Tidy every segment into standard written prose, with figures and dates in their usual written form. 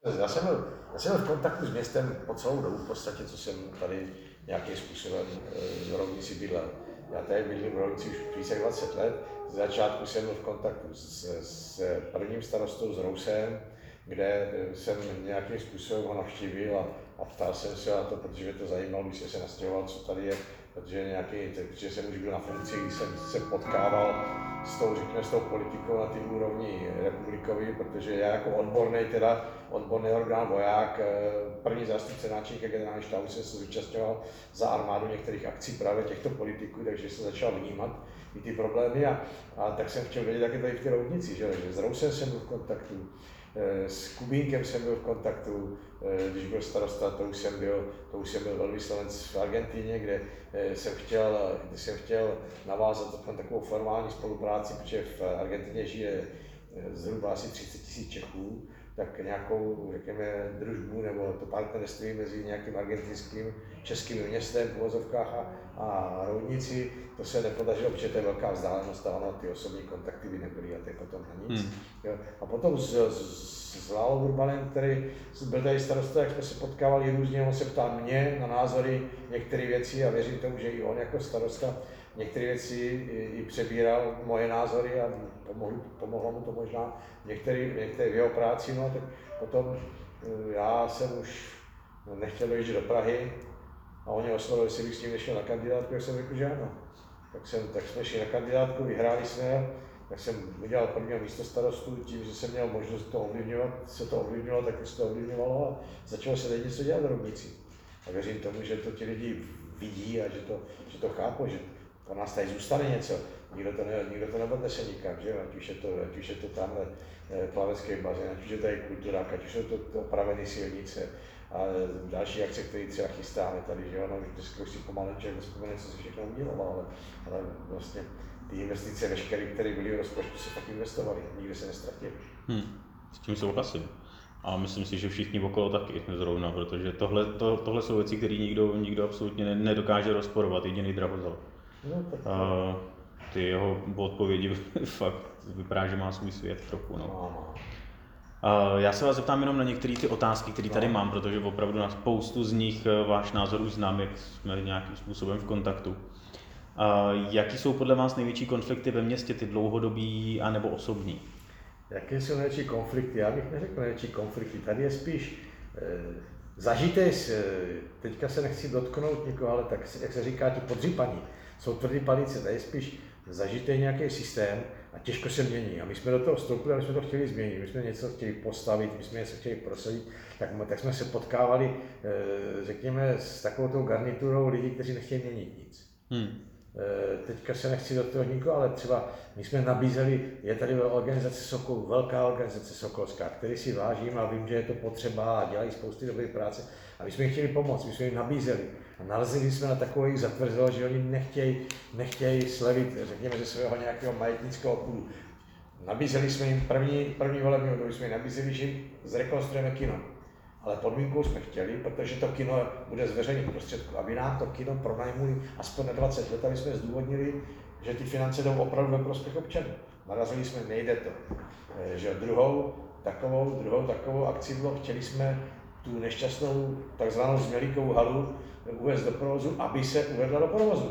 Já jsem v kontaktu s městem po celou dobu, v podstatě, co jsem tady nějakým způsobem v Roudnici bydlel. Já tady bydlím v Roudnici už více jak 20 let. Z začátku jsem byl v kontaktu s prvním starostou, s Rousem, kde jsem nějakým způsobem ho navštívil a ptal jsem se na to, protože mě to zajímalo, když jsem se nastěhoval, co tady je, protože jsem už byl na funkci, když jsem se potkával s tou politikou na té úrovni republikový, protože já jako odborný orgán voják, první zástupce náčelníka generální štábu jsem se zúčastňoval za armádu některých akcí právě těchto politiků, takže jsem začal vnímat i ty problémy a tak jsem chtěl vědět, jak je tady v té Roudnici, že s Rousem jsem byl v kontaktu, s Kubínkem jsem byl v kontaktu, když byl starosta, to už jsem byl velvyslanec v Argentíně, kde jsem chtěl navázat takovou formální spolupráci, protože v Argentíně žije zhruba asi 30 000 Čechů, tak nějakou, řekněme, družbu nebo to partnerství mezi nějakým argentinským českým městem v uvozovkách a Roudnici, to se nepodařilo, protože to je velká vzdálenost a ono, ty osobní kontakty by nebyly a to je potom na nic. A potom s Lálou Urbanem, který byl tady starosta, jak jsme se potkávali různě, on se ptal mě na názory některé věci a věřím tomu, že i on jako starosta některé věci i přebíral moje názory a pomohlo mu to možná některé v jeho práci, no, tak potom já jsem už nechtěl dojíždět do Prahy a oni oslovili, jestli bych s ním nešel na kandidátku, jak jsem řekl, že ano. Tak jsme šli na kandidátku, vyhráli jsme, tak jsem udělal prvního místostarostu, tím, že jsem měl možnost to ovlivňovat, se to ovlivňovalo, tak se to ovlivňovalo a začalo se tady něco dělat v Roudnici. A věřím tomu, že to ti lidi vidí a že to chápou, že po nás tady zůstane něco. Nikdo to neodnese nikam, že? Ať už je to tamhle plavecký bazén, ať už je tady kulturák, ať už je to opravené silnice a další akce, které třeba chystáme tady, že ono, dneska už si pomalu člověk vzpomene, co se všechno udělalo, ale vlastně ty investice veškeré, které byly v rozpočtu, se tak investovaly, nikdy se nestratily. S tím souhlasím. A myslím si, že všichni okolo taky zrovna, protože tohle jsou věci, které nikdo absolutně nedokáže rozporovat, jediný Drahozal. Ty jeho odpovědi fakt vypadá, že má svůj svět trochu. No. Já se vás zeptám jenom na některé ty otázky, které tady mám, protože opravdu na spoustu z nich váš názor už znám, jak jsme nějakým způsobem v kontaktu. Jaký jsou podle vás největší konflikty ve městě, ty dlouhodobí anebo osobní? Jaké jsou největší konflikty? Já bych neřekl největší konflikty. Tady je spíš zažité, teďka se nechci dotknout někoho, ale tak, jak se říká, ti podřípaní jsou tvrdý palice, tady je spíš zažitý nějaký systém a těžko se mění. A my jsme do toho vstoupili a my jsme to chtěli změnit, my jsme něco chtěli postavit, my jsme něco chtěli prosadit, tak jsme se potkávali, řekněme, s takovou tou garniturou lidí, kteří nechtějí měnit nic. Teďka se nechci do toho nikoho, ale třeba my jsme nabízeli, je tady organizace Sokol, velká organizace sokolská, který si vážím a vím, že je to potřeba a dělají spousty dobré práce. A my jsme jim chtěli pomoct, my jsme jim nabízeli. A narazili jsme na takové jejich zatvrzelo, že oni nechtějí slevit, řekněme, ze svého nějakého majetnického půdu. Nabízeli jsme jim první volební období, jsme jim nabízeli, že jim zrekonstruujeme kino. Ale podmínkou jsme chtěli, protože to kino bude z veřejných prostředků, aby nám to kino pronajmuli aspoň na 20 let, aby jsme zdůvodnili, že ty finance jdou opravdu ve prospěch občanů. Narazili jsme, nejde to. Že druhou takovou akci bylo, chtěli jsme tu nešťastnou takzvanou Změlíkovou halu uvést do provozu, aby se uvedla do provozu.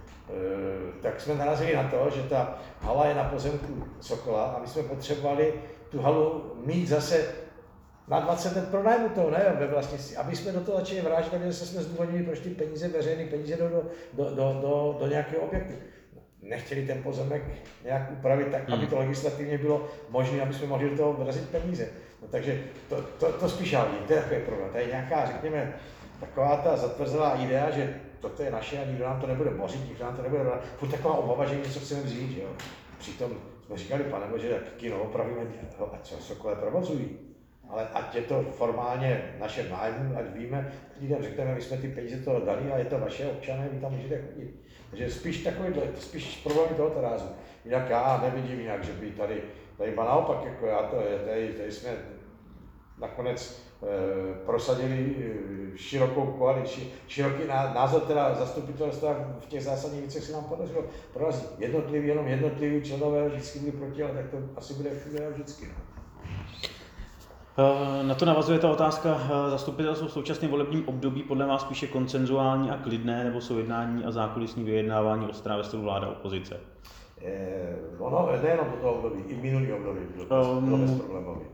Tak jsme narazili na to, že ta hala je na pozemku Sokola a my jsme potřebovali tu halu mít zase na 20 let pronájmutou, ne, ve vlastnictví, aby jsme do toho začali vrážet, takže jsme zdůvodnili, proč ty peníze, veřejné peníze jdou do nějakého objektu. Nechtěli ten pozemek nějak upravit tak, aby to legislativně bylo možné, aby jsme mohli do toho vrazit peníze. No, takže to spíš ale to je takový problém. To je nějaká, řekněme, taková ta zatvrzelá idea, že toto je naše a nikdo nám to nebude bořit, nikdo nám to nebude brát. Furt taková obava, že něco chceme vzít, že jo. Přitom jsme říkali, pane Bože, tak kino opravíme, ať se Sokole provozují. Ale ať je to formálně naše nájmu, ať víme, lidem řekneme, my jsme ty peníze toho dali a je to vaše občané, vy tam můžete chodit. Takže spíš problémy tohoto rázu. Jinak já nevidím jinak, že by tady naopak, jako tady jsme nakonec prosadili širokou koalici, široký názor teda zastupitelstva v těch zásadních věcech se nám podařilo prorazit. Jenom jednotliví členové vždycky byli proti, ale tak to asi bude všude vždycky. No. Na to navazuje ta otázka. Zastupitelstvo v současném volebním období podle vás spíše konsenzuální a klidné, nebo jsou jednání a zákulisní vyjednávání ostrá ve stylu vláda opozice? Ono nejenom do toho období, i minulý období bylo bezproblémový.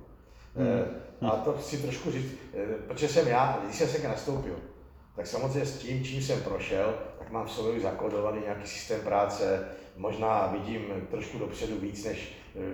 A to chci trošku říct, protože když jsem se nastoupil, tak samozřejmě s tím, čím jsem prošel, tak mám v sobě zakódovaný nějaký systém práce, možná vidím trošku dopředu víc než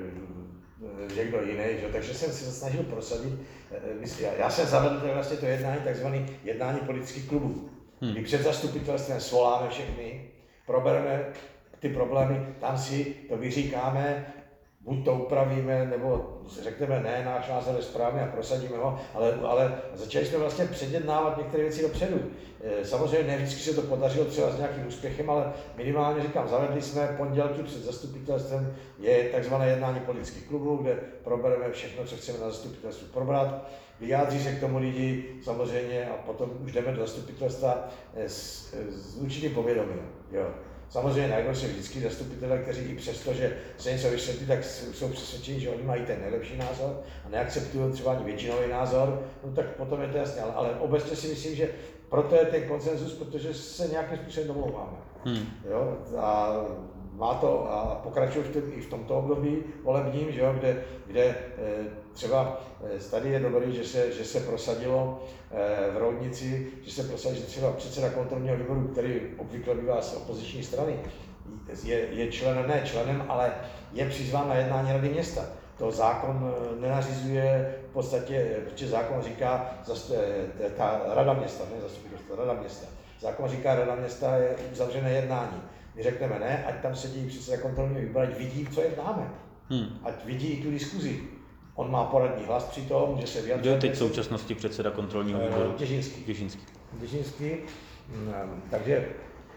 někdo jiný, že? Takže jsem se snažil prosadit. Já jsem zavedl vlastně to jednání, takzvané jednání politických klubů, kdy před zastupitelstvem svoláme všechny, probereme ty problémy, tam si to vyříkáme, buď to upravíme, nebo řekneme ne, náš názor je správný a prosadíme ho, ale začali jsme vlastně předjednávat některé věci dopředu. Samozřejmě ne vždycky se to podařilo třeba s nějakým úspěchem, ale minimálně říkám, zavedli jsme pondělky před zastupitelstvem, je takzvané jednání politických klubů, kde probereme všechno, co chceme na zastupitelstvu probrat, vyjádří se k tomu lidi samozřejmě a potom už jdeme do zastupitelstva s určitým povědomím. Jo. Samozřejmě najdou se vždycky zastupitelé, kteří i přesto, že se něco vysvětlí, tak jsou přesvědčeni, že oni mají ten nejlepší názor a neakceptují třeba ani většinový názor, no tak potom je to jasné. Ale obecně si myslím, že proto je ten konsenzus, protože se nějakým způsobem domlouváme. Jo? A má to a pokračuje i v tomto období volebním, že jo? Kde třeba tady je dobrý, že se prosadilo v Roudnici, že se prosadilo, že třeba předseda kontrolního výboru, který obvykle bývá z opoziční strany, je členem, ale je přizván na jednání rady města. To zákon nenařizuje v podstatě, protože zákon říká, ta rada města, ne zastupitelstvo, rada města. Zákon říká, rada města je uzavřené jednání. My řekneme ne, ať tam sedí předseda kontrolního výboru, ať vidí, co jednáme. Ať vidí i tu diskuzi. On má poradní hlas při tom, že se vyjadřuje. Kdo je teď v současnosti předseda kontrolního výboru? Těžinský. Takže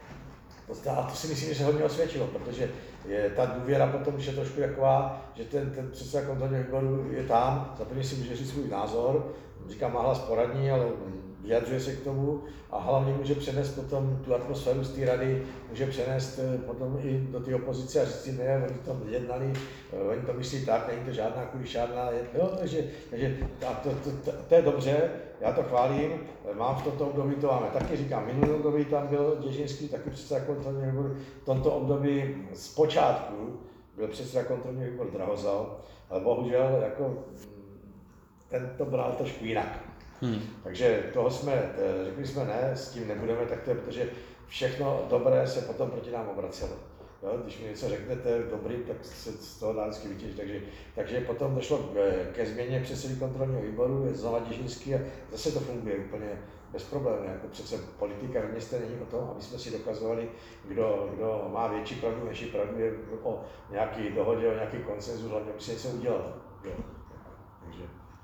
a to si myslím, že se hodně osvědčilo, protože je ta důvěra potom, když je trošku taková, že ten předseda kontrolního výboru je tam, zaprvé si může říct svůj názor, říká, má hlas poradní, ale vyjadřuje se k tomu a hlavně může přenést potom tu atmosféru z té rady, může přenést potom i do té opozice a říct si, ne, oni tam jednali, oni to myslí tak, není to žádná kulišárna, jo, takže to je dobře, já to chválím, mám v tomto období, to máme taky, říkám, minulý období tam byl Děžinský, taky předseda kontrolního výboru, v tomto období zpočátku byl předseda kontrolního výboru Drahozal, ale bohužel jako ten to bral trošku jinak. Takže toho řekli jsme ne, s tím nebudeme, tak to je, protože všechno dobré se potom proti nám obracelo. Jo, když mi něco řeknete dobrý, tak se z toho dá vždycky vytěžit. Takže potom došlo ke změně předsedy kontrolního výboru, je znova Děžinský a zase to funguje úplně bez problémů. Jako přece politika ve městě není o tom, aby jsme si dokazovali, kdo má větší pravdu, menší pravdu, je o nějaký dohodě, o nějaký konsenzu, hlavně aby se něco udělalo. Jo. Takže.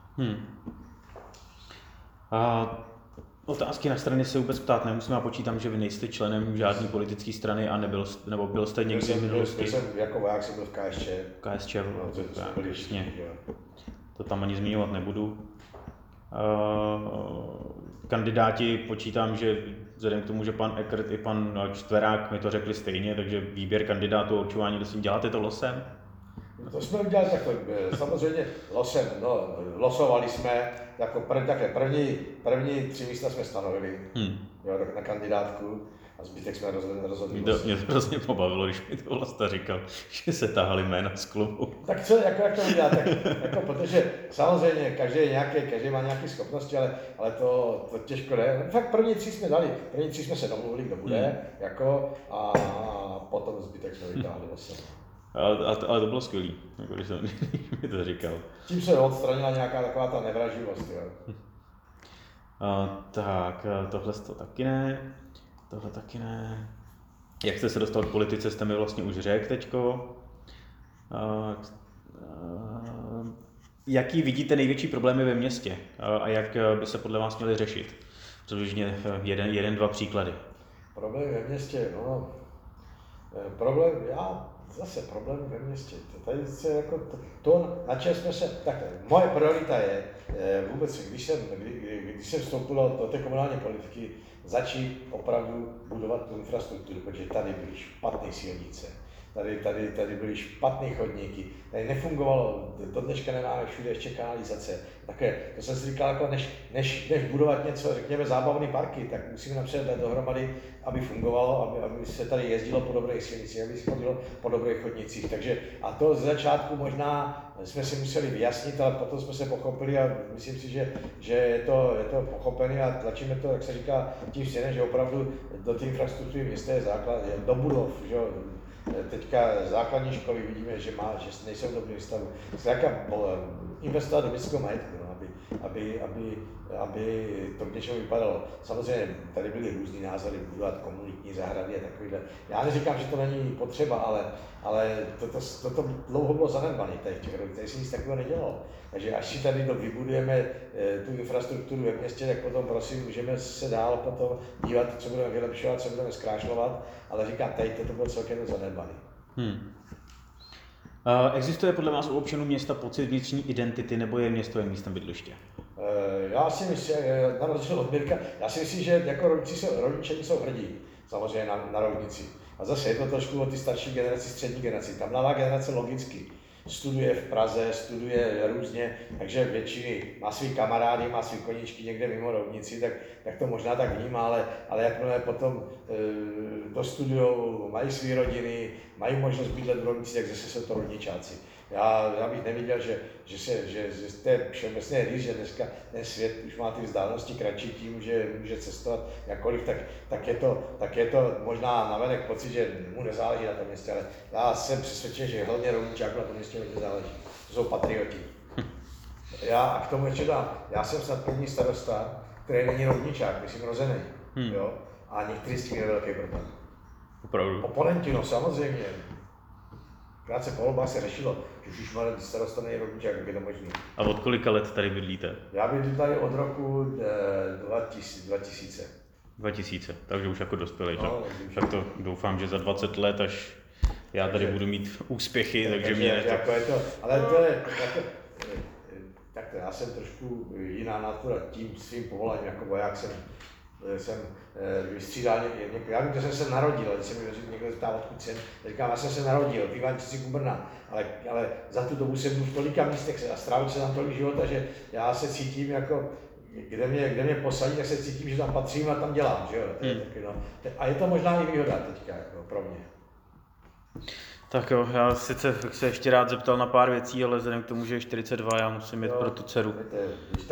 A otázky na straně se vůbec ptát nemusím, já počítám, že vy nejste členem žádné politické strany a nebo byl jste někdy v minulosti. Jako voják jsem byl v KSČ. KSČ, jasně. To tam ani zmiňovat nebudu. Kandidáti počítám, že vzhledem k tomu, že pan Eckert i pan Čtverák mi to řekli stejně, takže výběr kandidátů, určování, kdo si děláte to losem? To jsme udělali takhle, samozřejmě losem, losovali jsme, jako první 3 místa jsme stanovili na kandidátku a zbytek jsme rozhodli. Mě to hrozně pobavilo, když mi to Vlasta říkal, že se tahali jména z klubu. Tak co, jak to udělat, tak, jako, protože samozřejmě každý má nějaké schopnosti, ale to těžko jde. Fakt první 3 jsme dali, první 3 jsme se domluvili, kdo bude, jako, a potom zbytek jsme vytáhli losem. Ale to bylo skvělý, jako když mi to říkal. Tím se odstranila nějaká taková ta nevraživost, jo. Tak, tohle taky ne. Jak jste se dostal k politice, jste mi vlastně už řekl teďko. Jaký vidíte největší problémy ve městě a jak by se podle vás měly řešit? Přibližně 1-2 příklady. Problémy ve městě, problém ve městě. Tady se jako to, na čem jsme se, takhle, moje priorita je vůbec, když jsem vstoupil do té komunální politiky, začít opravdu budovat tu infrastrukturu, protože tady byly špatné silnice, tady byly špatné chodníky, tady nefungovalo, do dneška nemáme všude ještě kanalizace. Také, to jsem si říkal, jako než budovat něco, řekněme zábavné parky, tak musíme napřed dát dohromady, aby fungovalo, aby se tady jezdilo po dobrých silnicích, aby se chodilo po dobrých chodnicích. Takže a to z začátku možná jsme si museli vyjasnit, ale potom jsme se pochopili a myslím si, že je to pochopené a tlačíme to, jak se říká, tím směrem, že opravdu do té infrastruktury města je základ, do budov, že teďka základní školy vidíme, že nejsou v dobrém stavu. Zkrátka investovat do městského majetku, no, aby to k něčemu vypadalo. Samozřejmě tady byly různý názory, budovat komunitní zahrady a takovýhle. Já neříkám, že to není potřeba, ale toto dlouho bylo zanedbané tady se nic takového nedělalo. Takže až si tady vybudujeme tu infrastrukturu ve městě, tak potom prosím, můžeme se dál potom dívat, co budeme vylepšovat, co budeme zkrášlovat, ale říkám, tady toto bylo celkem zanedbané. Existuje podle vás u občanů města pocit vnitřní identity, nebo je město jen místem bydliště? Já si myslím, na rozdíl od Mirka, já si myslím, že jako rodiče jsou hrdí samozřejmě na rovnici. A zase je to trošku o ty starší generaci, střední generaci. Ta mladá generace logicky studuje v Praze, studuje různě, takže většiny má svý kamarády, má svý koníčky někde mimo rovnici, tak to možná tak vnímá, ale jakmile potom dostudujou, mají své rodiny, mají možnost bydlet v rovnici, tak zase jsou to rodičáci. Já bych neviděl, že to je všeobecné říct, že dneska ten svět už má ty vzdálenosti kratší tím, že může cestovat jakkoliv, tak je to možná navenek pocit, že mu nezáleží na tom městě, ale já jsem přesvědčen, že hodně rovničáků na tom městě nezáleží. To jsou patrioti. Já k tomu ještě dám, já jsem snad první starosta, který není rovničák, myslím rozený, jo? A některý s tím je velký problém. Opravdu. Oponenti, no samozřejmě. Krátce po volbách se řešilo, že už má starosta není rovničák, jak je to možný. A od kolika let tady bydlíte? Já bydlím tady od roku 2000. 2000, takže už jako dospělý. No, tak to doufám, že za 20 let, až já tady budu mít úspěchy, takže mě to... Jako je to, ale to je jako, takto, já jsem trošku jiná natura tím svým povoláním, jako voják jsem vystřídal někdo. Já vím, že jsem se narodil, když se mi někdo zeptá, odkud jsem, říkám, já jsem se narodil v Ivančici u Brna, ale za tu dobu jsem byl v tolika místech a strávil se tam tolik života, že já se cítím jako, kde mě posadí, tak se cítím, že tam patřím a tam dělám, že jo. Taky, no. A je to možná i výhoda teďka jako pro mě. Tak jo, já sice bych se ještě rád zeptal na pár věcí, ale vzhledem k tomu, že je 42, já musím jít pro tu dceru.